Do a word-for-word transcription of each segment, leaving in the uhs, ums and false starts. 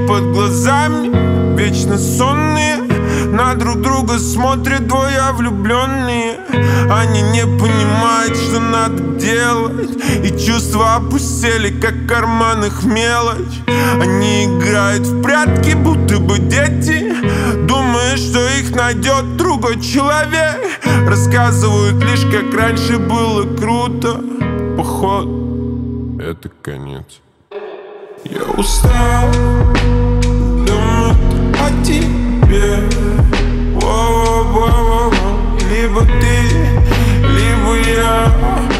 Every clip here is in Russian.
под глазами вечно сонные, на друг друга смотрят двое влюбленные. Они не понимают, что надо делать, и чувства опустели, как в карманах мелочь. Они играют в прятки, будто бы дети, думая, что их найдет другой человек. Рассказывают лишь, как раньше было круто. Походу, это конец. Я устал думать о тебе. Воу-воу-воу-воу. Либо ты, либо я.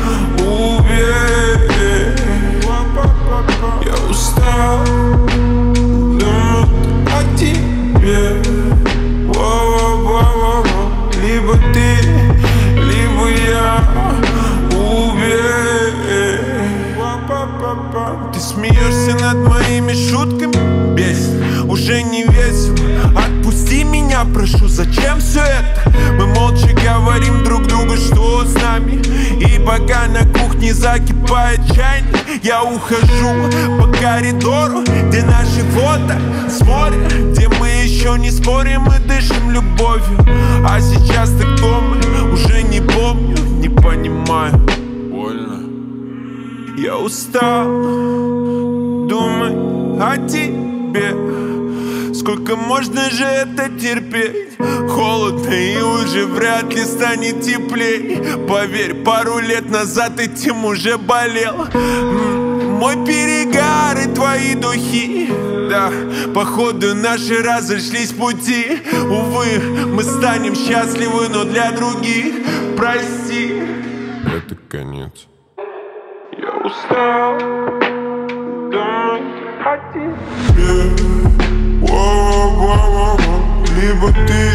Уверен. Я устал думать о тебе. Воу-воу-воу-воу. Либо ты, либо я. Уверен. Ты смеешься над моими шутками, бесит, уже не весело. Отпусти меня, прошу, зачем все это? Мы молча говорим друг другу, что с нами. И пока на кухне закипает чайник, я ухожу по коридору, где наши фото с моря, где мы еще не спорим и дышим любовью. А сейчас ты кто мы? Уже не помню, не понимаю. Больно. Я устал думать о тебе. Сколько можно же это терпеть? Холодно и уже вряд ли станет теплей. Поверь, пару лет назад этим уже болел. Мой перегар и твои духи. Да, походу наши разошлись пути. Увы, мы станем счастливы, но для других. Прости. Это конец. Я устал думать о тебе. Воу-воу-воу-воу. Либо ты,